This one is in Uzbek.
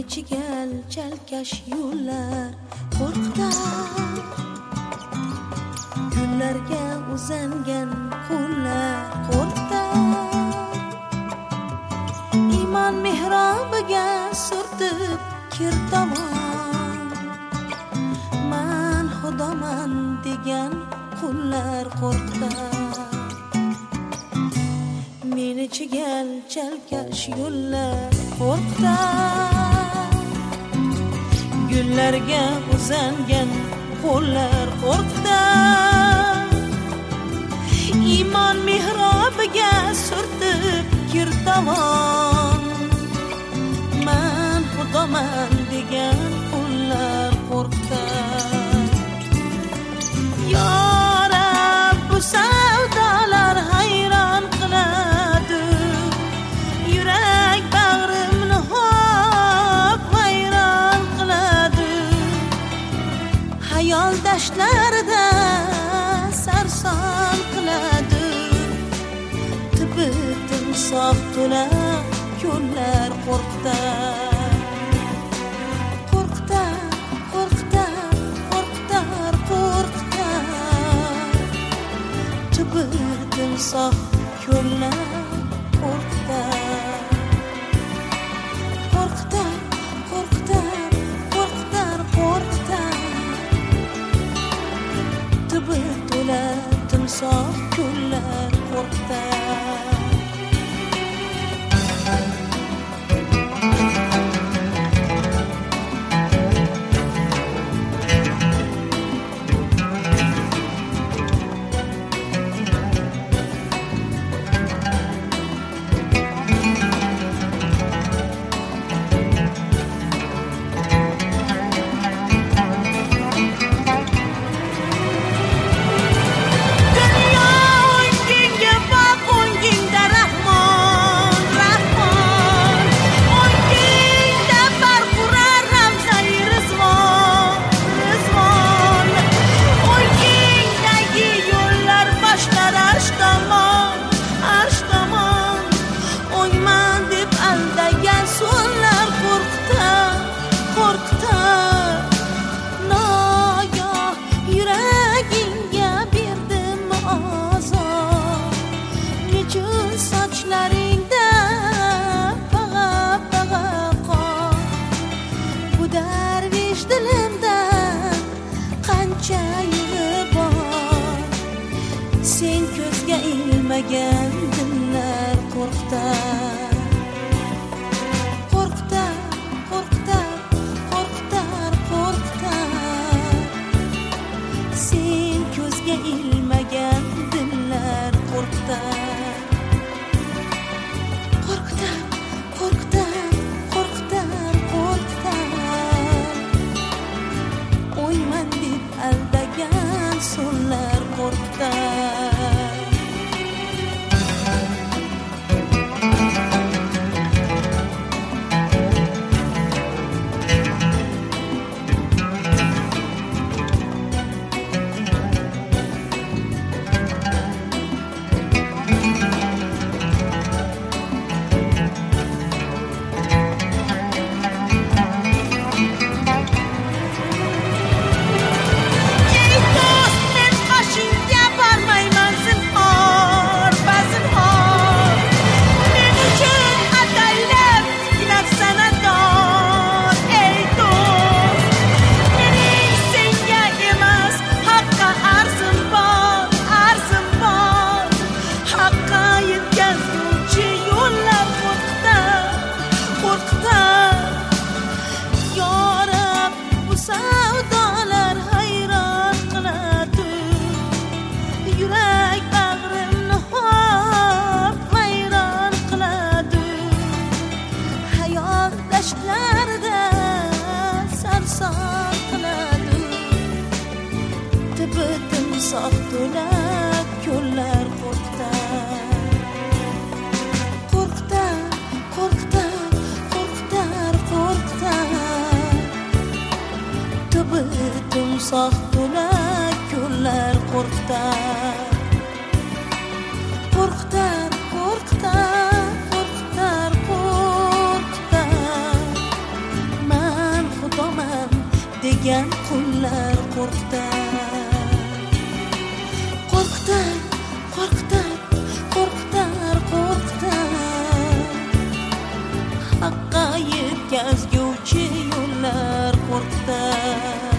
chigal chalkash yo'llar qo'rqitar, gullarga uzangan qo'llar qo'rqitar, iymon mehrobiga surtib kirtamon, man xudoman degan qullar qo'rqitar. Meni chigal chalkash yo'llar qo'rqitar, gullarga uzangan qo'llar qo'rqitar, iymon mehrobiga surtib kirtamon, man xudoman degan qullar qo'rqitar. Yo Rab, bu savdolar hayron qiladi, yurak bag'rimni hop vayron qiladi, hayol dashtlarida sarson qiladi, tibitim sof to'la ko'llar qo'rqitar, qo'rqitar, qo'rqitar, qo'rqitar, qo'rqitar, tibitim sof ko'llar qo'rqitar, qo'rqitar, qo'rqitar, qo'rqitar, qo'rqitar, tibi to'la timsoh ko'llar qo'rqitar. yurgan qullar qo'rqitar, qo'rqitar, qo'rqitar, qo'rqitar, qo'rqitar. Haqqa yetkazguvchi yo'llar qo'rqitar.